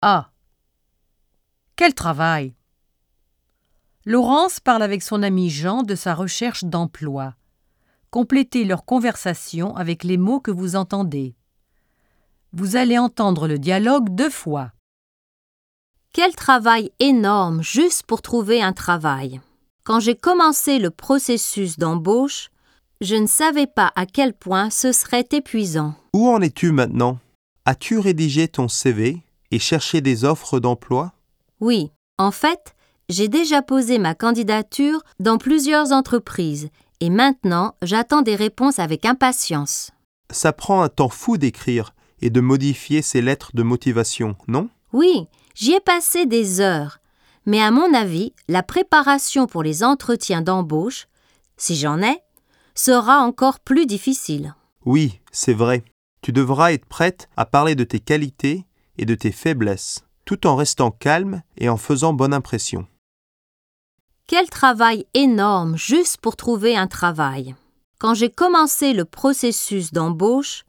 Ah, quel travail! Laurence parle avec son ami Jean de sa recherche d'emploi. Complétez leur conversation avec les mots que vous entendez. Vous allez entendre le dialogue 2 fois. Quel travail énorme juste pour trouver un travail. Quand j'ai commencé le processus d'embauche, je ne savais pas à quel point ce serait épuisant. Où en es-tu maintenant? As-tu rédigé ton CV et cherché des offres d'emploi? Oui, en fait, j'ai déjà posé ma candidature dans plusieurs entreprises et maintenant j'attends des réponses avec impatience. Ça prend un temps fou d'écrire et de modifier ces lettres de motivation, non? Oui, j'y ai passé des heures, mais à mon avis, la préparation pour les entretiens d'embauche, si j'en ai, sera encore plus difficile. Oui, c'est vrai. Tu devras être prête à parler de tes qualités et de tes faiblesses, tout en restant calme et en faisant bonne impression. Quel travail énorme juste pour trouver un travail. Quand j'ai commencé le processus d'embauche,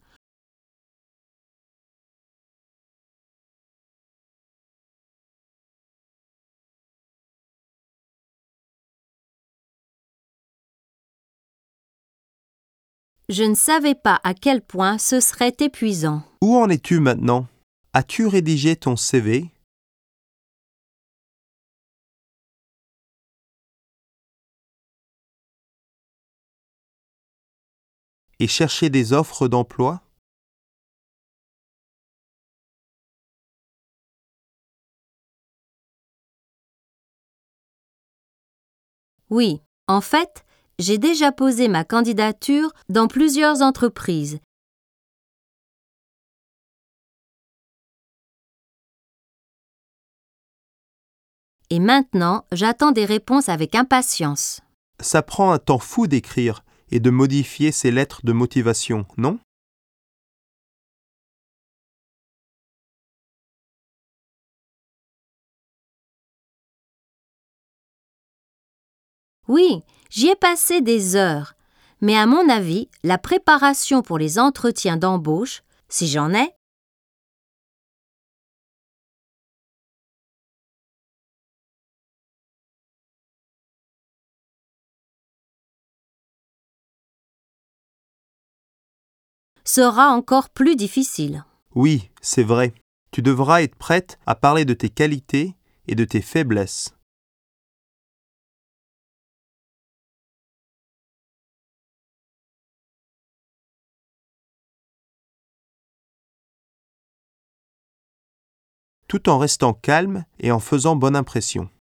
je ne savais pas à quel point ce serait épuisant. Où en es-tu maintenant? As-tu rédigé ton CV? Et cherché des offres d'emploi? Oui, en fait, j'ai déjà posé ma candidature dans plusieurs entreprises. Et maintenant, j'attends des réponses avec impatience. Ça prend un temps fou d'écrire et de modifier ces lettres de motivation, non? Oui, j'y ai passé des heures, mais à mon avis, la préparation pour les entretiens d'embauche, si j'en ai, sera encore plus difficile. Oui, c'est vrai. Tu devras être prête à parler de tes qualités et de tes faiblesses. Tout en restant calme et en faisant bonne impression.